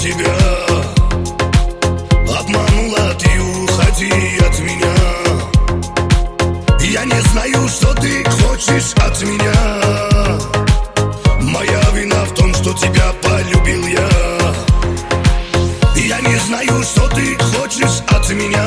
тебя. Обманула, ты уходи от меня. Я не знаю, что ты хочешь от меня. Моя вина в том, что тебя полюбил я. Я не знаю, что ты хочешь от меня.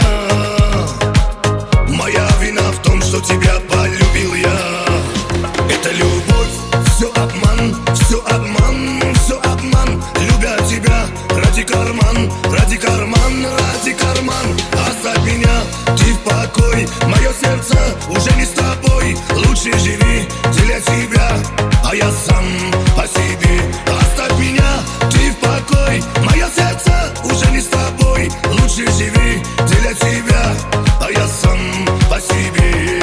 Моя вина в том, что тебя полюбил я. Это любовь, все обман, все обман, все обман. Любя тебя ради карман, ради карман, ради карман. Оставь меня, ты в покой. Мое сердце уже не с тобой. Лучше живи для тебя, а я сам по себе. Оставь меня, ты в покой. Мое сердце уже не с тобой. Лучше живи для тебя, а я сам по себе.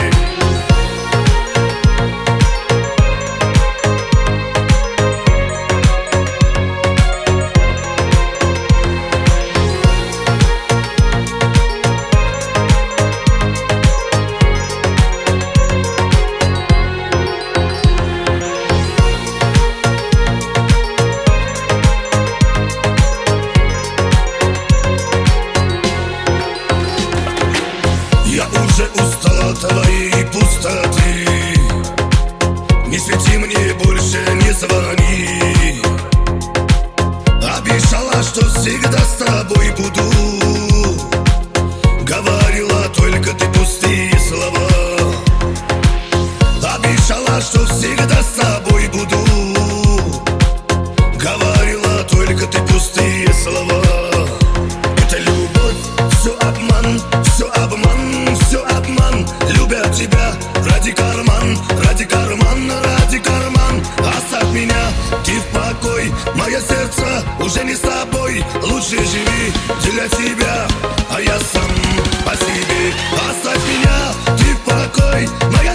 Я уже устал от твоей пустоты. Не свети мне больше, не звони. Обещала, что всегда с тобой буду. Говорила только ты пустые слова. Обещала, что всегда с тобой буду. Говорила только ты пустые слова. Это любовь, все обман, все обман, все обман. Любя тебя ради карман, ради карман, ради карман. Оставь меня, ты в покой. Мое сердце уже не с тобой. Лучше живи для тебя, а я сам по себе. Оставь меня, ты в покой. Моя